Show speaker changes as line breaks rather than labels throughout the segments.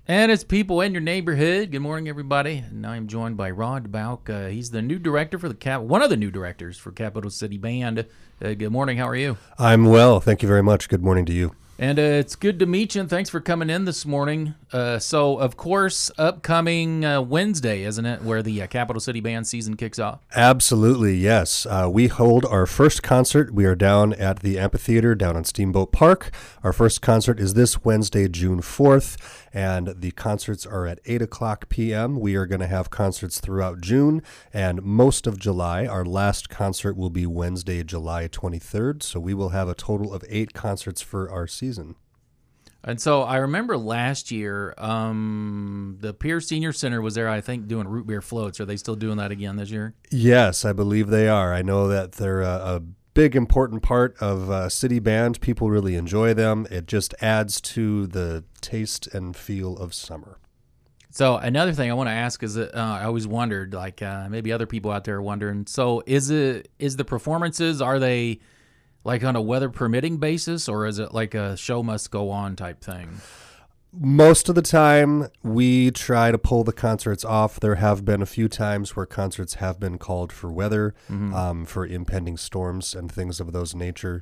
And it's people in your neighborhood. Good morning, everybody. And I'm joined by Rod Bauk. He's the new director for one of the new directors for Capital City Band. Good morning. How are you?
I'm well. Thank you very much. Good morning to you.
And it's good to meet you, and thanks for coming in this morning. So, of course, upcoming Wednesday, isn't it, where the Capital City Band season kicks off?
Absolutely, yes. We hold our first concert. We are down at the amphitheater down on Steamboat Park. Our first concert is this Wednesday, June 4th, and the concerts are at 8 o'clock p.m. We are going to have concerts throughout June and most of July. Our last concert will be Wednesday, July 23rd, so we will have a total of 8 concerts for our season.
And so I remember last year, the Pierce Senior Center was there, I think, doing root beer floats. Are they still doing that again this year?
Yes, I believe they are. I know that they're a big, important part of City Band. People really enjoy them. It just adds to the taste and feel of summer.
So another thing I want to ask is that I always wondered, like maybe other people out there are wondering, so is the performances, are they like on a weather permitting basis, or is it like a show must go on type thing?
Most of the time, we try to pull the concerts off. There have been a few times where concerts have been called for weather, for impending storms and things of that nature,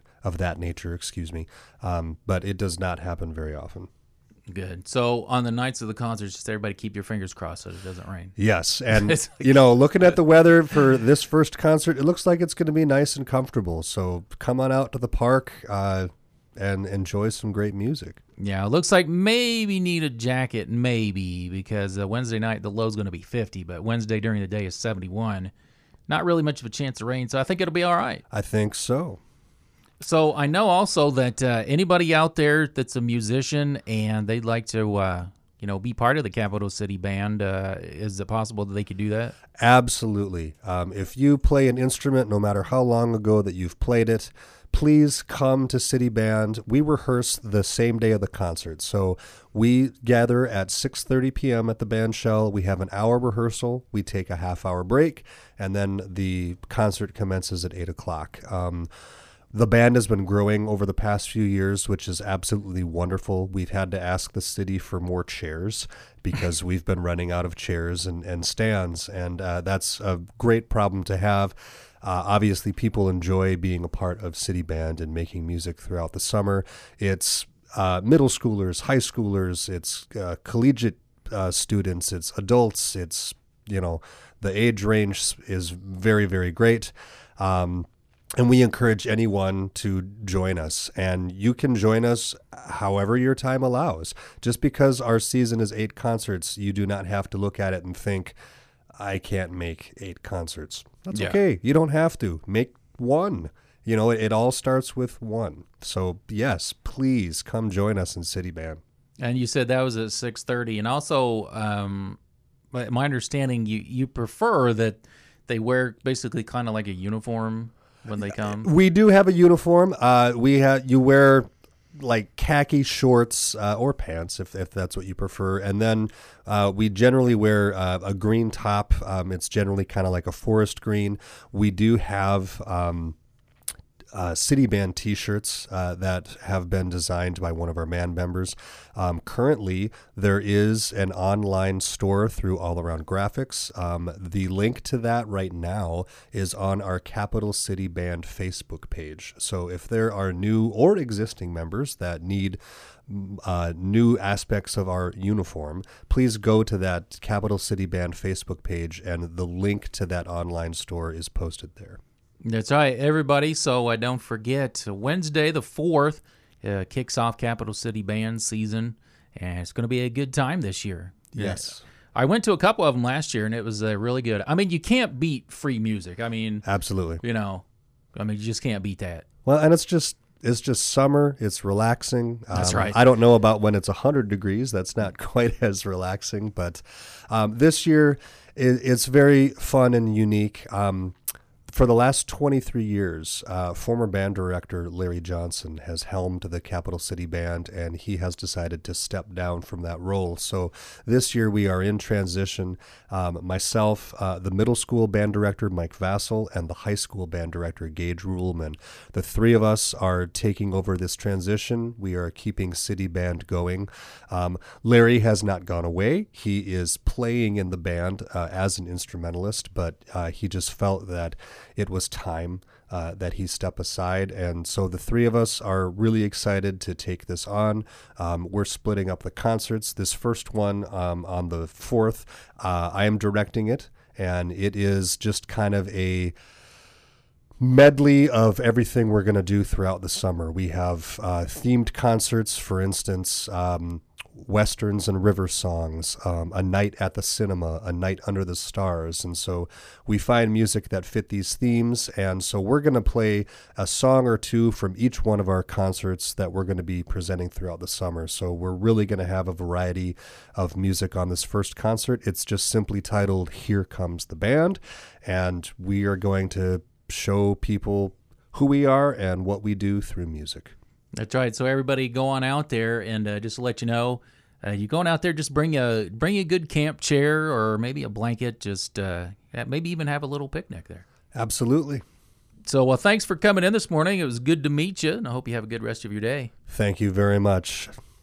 but it does not happen very often.
Good. So on the nights of the concerts, just everybody keep your fingers crossed so it doesn't rain.
Yes, and looking at the weather for this first concert, it looks like it's going to be nice and comfortable. So come on out to the park and enjoy some great music.
Yeah, it looks like maybe need a jacket, maybe, because Wednesday night the low's going to be 50, but Wednesday during the day is 71. Not really much of a chance of rain, so I think it'll be all right.
I think so.
So I know also that anybody out there that's a musician and they'd like to, be part of the Capital City Band, is it possible that they could do that?
Absolutely. If you play an instrument, no matter how long ago that you've played it, please come to City Band. We rehearse the same day of the concert. So we gather at 6:30 p.m. at the band shell. We have an hour rehearsal. We take a half-hour break, and then the concert commences at 8 o'clock. The band has been growing over the past few years, which is absolutely wonderful. We've had to ask the city for more chairs because we've been running out of chairs and stands, and that's a great problem to have. Obviously, people enjoy being a part of City Band and making music throughout the summer. It's middle schoolers, high schoolers, it's collegiate students, it's adults, it's, the age range is very, very great. And we encourage anyone to join us, and you can join us however your time allows. Just because our season is 8 concerts, you do not have to look at it and think, I can't make 8 concerts. That's okay. You don't have to. Make one. It all starts with one. So, yes, please come join us in City Band.
And you said that was at 6:30. And also, my understanding, you prefer that they wear basically kind of like a uniform when they come.
We do have a uniform. You wear like khaki shorts or pants if that's what you prefer, and then we generally wear a green top. It's generally kind of like a forest green. We do have City Band T-shirts that have been designed by one of our band members. Currently, there is an online store through All Around Graphics. The link to that right now is on our Capital City Band Facebook page. So if there are new or existing members that need new aspects of our uniform, please go to that Capital City Band Facebook page, and the link to that online store is posted there.
That's right, everybody. So don't forget, Wednesday the 4th kicks off Capital City Band season, and it's going to be a good time this year.
Yes.
I went to a couple of them last year, and it was really good. I mean, you can't beat free music. I mean,
absolutely.
You just can't beat that.
Well, and it's just summer. It's relaxing.
That's right.
I don't know about when it's 100 degrees. That's not quite as relaxing, but this year it's very fun and unique. For the last 23 years, former band director Larry Johnson has helmed the Capital City Band, and he has decided to step down from that role. So this year we are in transition. Myself, the middle school band director Mike Vassell, and the high school band director Gage Ruhlman. The three of us are taking over this transition. We are keeping City Band going. Larry has not gone away. He is playing in the band as an instrumentalist, but he just felt that it was time that he step aside. And so the three of us are really excited to take this on. We're splitting up the concerts. This first one on the 4th, I am directing it, and it is just kind of a medley of everything we're going to do throughout the summer. We have themed concerts, for instance, Westerns and river songs, a night at the cinema, a night under the stars. And so we find music that fit these themes. And so we're going to play a song or two from each one of our concerts that we're going to be presenting throughout the summer. So we're really going to have a variety of music on this first concert. It's just simply titled Here Comes the Band. And we are going to show people who we are and what we do through music.
That's right. So everybody go on out there, and just to let you know, you going out there, just bring a good camp chair or maybe a blanket. Just maybe even have a little picnic there.
Absolutely.
So, well, thanks for coming in this morning. It was good to meet you, and I hope you have a good rest of your day.
Thank you very much.